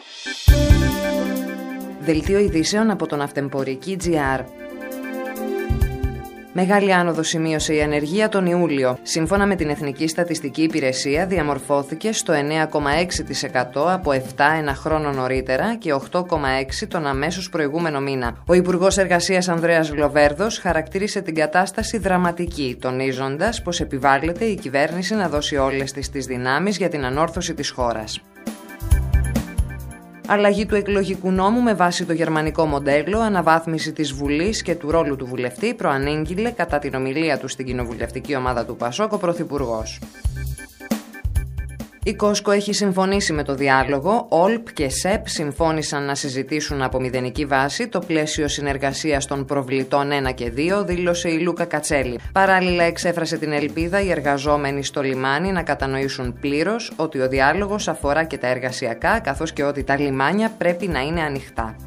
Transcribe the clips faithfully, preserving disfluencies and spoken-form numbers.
Δελτίο ειδήσεων από τον Αυτεμπορική τζι αρ. Μεγάλη άνοδο σημείωσε η ανεργία τον Ιούλιο. Σύμφωνα με την Εθνική Στατιστική Υπηρεσία, διαμορφώθηκε στο εννέα κόμμα έξι τοις εκατό από επτά ένα χρόνο νωρίτερα και οκτώ κόμμα έξι τοις εκατό τον αμέσως προηγούμενο μήνα. Ο Υπουργός Εργασίας Ανδρέας Λοβέρδος χαρακτήρισε την κατάσταση δραματική, τονίζοντας πως επιβάλλεται η κυβέρνηση να δώσει όλες τις τις δυνάμεις για την ανόρθωση της χώρας. Αλλαγή του εκλογικού νόμου με βάση το γερμανικό μοντέλο, αναβάθμιση της Βουλής και του ρόλου του βουλευτή, προανήγγειλε κατά την ομιλία του στην κοινοβουλευτική ομάδα του Πασόκ ο Πρωθυπουργός. Η Κόσκο έχει συμφωνήσει με το διάλογο. ΟΛΠ και ΣΕΠ συμφώνησαν να συζητήσουν από μηδενική βάση το πλαίσιο συνεργασίας των προβλητών ένα και δύο, δήλωσε η Λούκα Κατσέλη. Παράλληλα, εξέφρασε την ελπίδα οι εργαζόμενοι στο λιμάνι να κατανοήσουν πλήρως ότι ο διάλογος αφορά και τα εργασιακά, καθώς και ότι τα λιμάνια πρέπει να είναι ανοιχτά.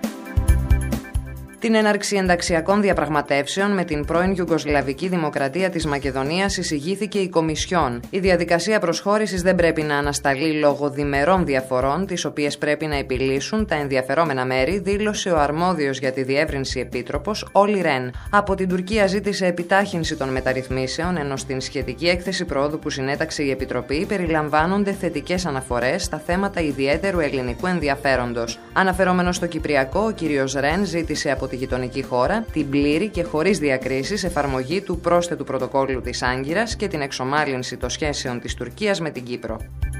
Την έναρξη ενταξιακών διαπραγματεύσεων με την πρώην Ιουγκοσλαβική Δημοκρατία της Μακεδονίας εισηγήθηκε η Κομισιόν. Η διαδικασία προσχώρησης δεν πρέπει να ανασταλεί λόγω διμερών διαφορών, τις οποίες πρέπει να επιλύσουν τα ενδιαφερόμενα μέρη, δήλωσε ο αρμόδιος για τη διεύρυνση επίτροπος Όλι Ρεν. Από την Τουρκία ζήτησε επιτάχυνση των μεταρρυθμίσεων, ενώ στην σχετική έκθεση προόδου που συνέταξε η Επιτροπή περιλαμβάνονται θετικές αναφορές στα θέματα ιδιαίτερου ελληνικού ενδιαφέροντος. Αναφερόμενος στο Κυπριακό, ο κ. Ρεν ζήτησε από τη γειτονική χώρα την πλήρη και χωρίς διακρίσεις εφαρμογή του πρόσθετου πρωτοκόλλου της Άγκυρας και την εξομάλυνση των σχέσεων της Τουρκίας με την Κύπρο.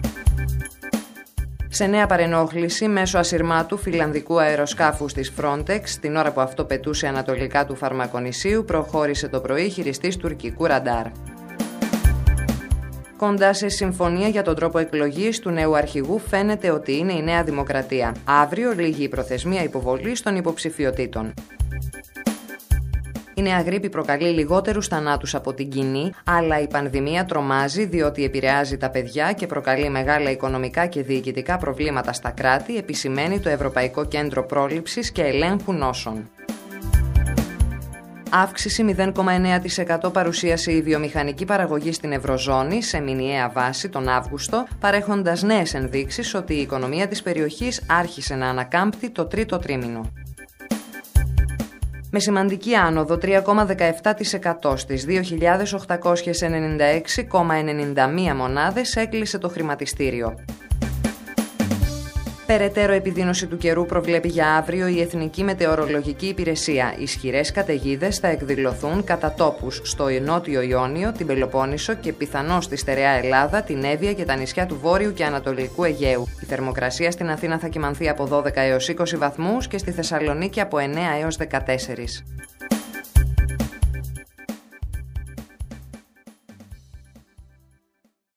Σε νέα παρενόχληση μέσω ασυρμάτου φιλανδικού αεροσκάφους της Frontex, την ώρα που αυτό πετούσε ανατολικά του Φαρμακονησίου, προχώρησε το πρωί χειριστής τουρκικού ραντάρ. Κοντά σε συμφωνία για τον τρόπο εκλογής του νέου αρχηγού φαίνεται ότι είναι η Νέα Δημοκρατία. Αύριο λήγει η προθεσμία υποβολής των υποψηφιωτήτων. Η νέα γρίπη προκαλεί λιγότερους θανάτους από την κοινή, αλλά η πανδημία τρομάζει διότι επηρεάζει τα παιδιά και προκαλεί μεγάλα οικονομικά και διοικητικά προβλήματα στα κράτη, επισημαίνει το Ευρωπαϊκό Κέντρο Πρόληψης και Ελέγχου Νόσων. Αύξηση μηδέν κόμμα εννέα τοις εκατό παρουσίασε η βιομηχανική παραγωγή στην Ευρωζώνη σε μηνιαία βάση τον Αύγουστο, παρέχοντας νέες ενδείξεις ότι η οικονομία της περιοχής άρχισε να ανακάμπτει το τρίτο τρίμηνο. Με σημαντική άνοδο τρία κόμμα δεκαεπτά τοις εκατό στις δύο χιλιάδες οκτακόσιες ενενήντα έξι κόμμα ενενήντα μία μονάδες έκλεισε το χρηματιστήριο. Περαιτέρω επιδείνωση του καιρού προβλέπει για αύριο η Εθνική Μετεωρολογική Υπηρεσία. Ισχυρές καταιγίδες θα εκδηλωθούν κατά τόπους στο Νότιο Ιόνιο, την Πελοπόννησο και πιθανώς στη στερεά Ελλάδα, την Εύβοια και τα νησιά του Βόρειου και Ανατολικού Αιγαίου. Η θερμοκρασία στην Αθήνα θα κυμανθεί από δώδεκα έως είκοσι βαθμούς και στη Θεσσαλονίκη από εννέα έως δεκατέσσερα.